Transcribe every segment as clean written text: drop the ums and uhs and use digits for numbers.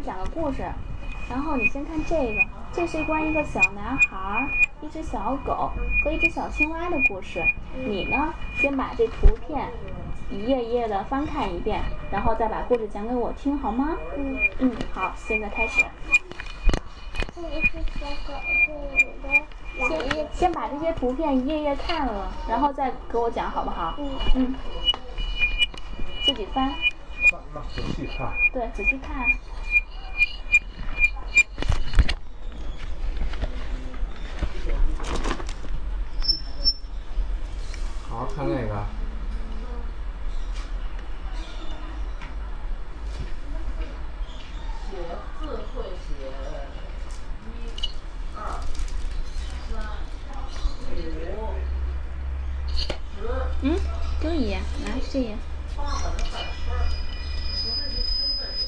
讲个故事，然后你先看这个，这是关于一个小男孩、一只小狗和一只小青蛙的故事。你呢，先把这图片一页一页的翻看一遍，然后再把故事讲给我听，好吗？好，现在开始。 这里是小狗，这里的先把这些图片一页页看了，然后再给我讲，好不好？自己翻。 仔细看。 对，仔细看。 好好看那个。 写字会写1、2、3、5、10。 丢一页，来这页。 8本的100分，我这是身份证。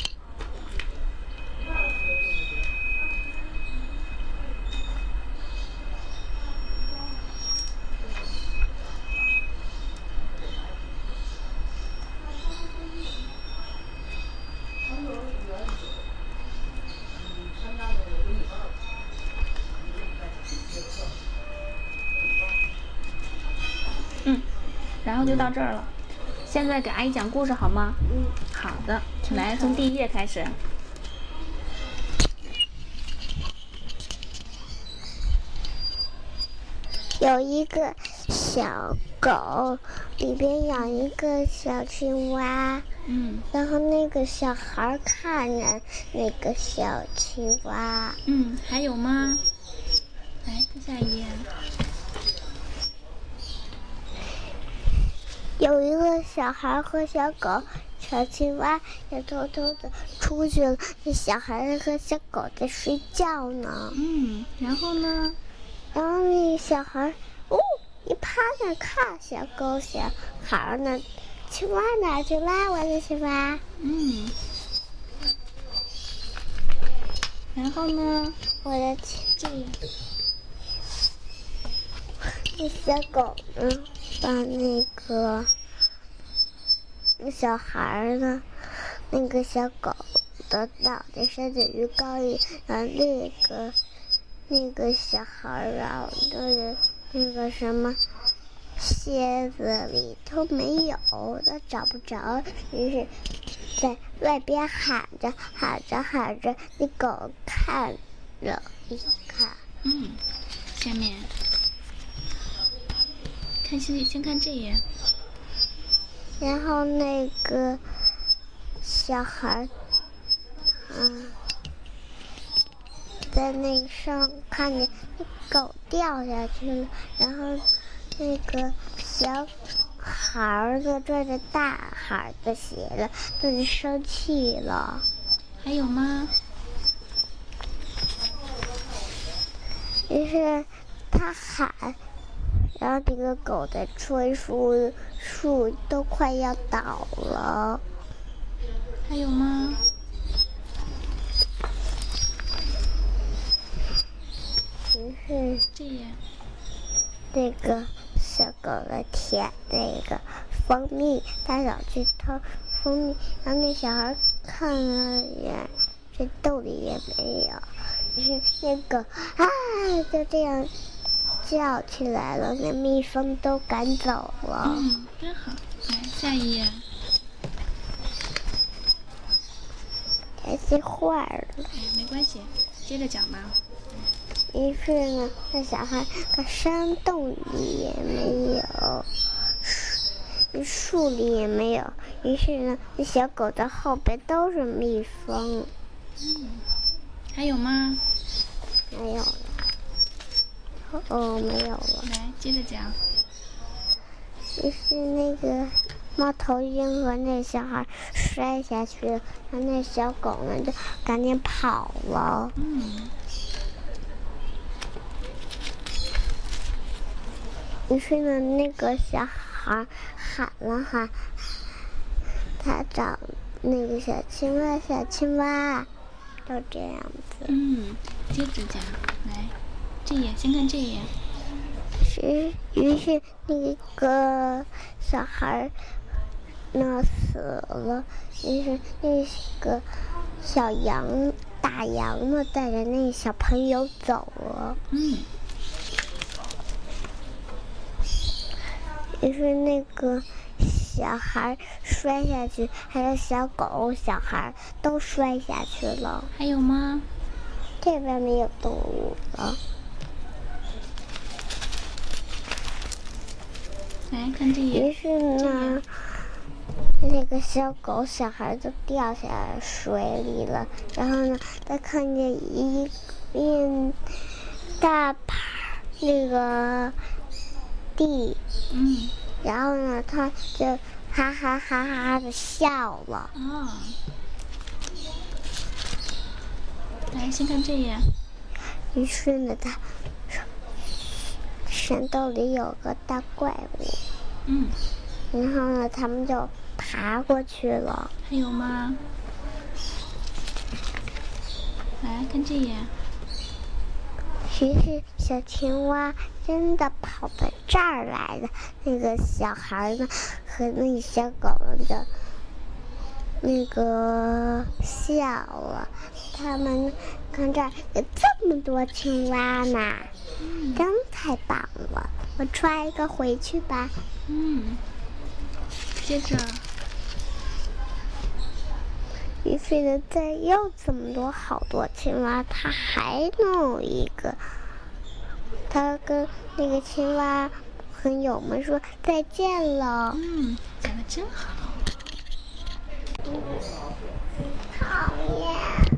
然后就到这儿了。现在给阿姨讲故事好吗？好的，来从第1页开始。 有一个小狗，里边养一个小青蛙。然后那个小孩看着那个小青蛙。 还有吗？来，下一页。 有一个小孩和小狗、小青蛙也偷偷的出去了。那小孩和小狗在睡觉呢。 然后呢？ 然后那个小孩一趴那看小狗、小孩呢，青蛙哪去啦？我的青蛙。 然后呢？ 我的这那小狗呢，把那个小孩呢，那个小狗的脑袋伸在鱼缸里，然后那个小孩啊，那个什么蝎子里头没有，他找不着，于是在外边喊着，那狗看了一看。 下面看先看这页。 然后那个小孩在那上看见那狗掉下去了，然后那个小孩子拽着大孩的鞋了，就是生气了。 还有吗？ 于是他喊，然后这个狗在吹树都快要倒了。 还有吗？ 于是这页。 这个小狗在舔那个蜂蜜，它想去偷蜂蜜，然后那小孩看了一眼，这兜里也没有，于是那个就这样叫起来了，那蜜蜂都赶走了。 真好。来下一页。 这些坏了。 没关系，接着讲吧。 于是呢，那小孩看山洞里也没有，树里也没有。于是呢，那小狗的后边都是蜜蜂。 还有吗？ 没有了。没有了。 来，接着讲。 于是那个猫头鹰和那小孩摔下去了，然后那小狗呢就赶紧跑了。于是呢，那个小孩喊了喊，他找那个小青蛙，就这样子。 接着讲，来，这页先看这页。 于是那个小孩那死了，于是那个小羊大羊呢带着那小朋友走了。于是那个小孩摔下去，还有小狗、小孩都摔下去了。 还有吗？ 这边没有动物了。 来看这页。 于是呢，那个小狗、小孩就掉下水里了。然后呢，他看见一片大盘那个地，然后呢，他就哈哈哈哈的笑了。 来，先看这页。 于是呢，他山洞里有个大怪物。然后呢，他们就爬过去了。 还有吗？来看这页。 于是小青蛙真的跑到这儿来了。那个小孩呢，和那个小狗呢，就那个笑了。他们看这儿有这么多青蛙呢，真太棒了！我抓一个回去吧。 接着， 于是呢，再又这么多好多青蛙，他还弄一个。他跟那个青蛙朋友们说再见了。 讲得真好。 讨厌。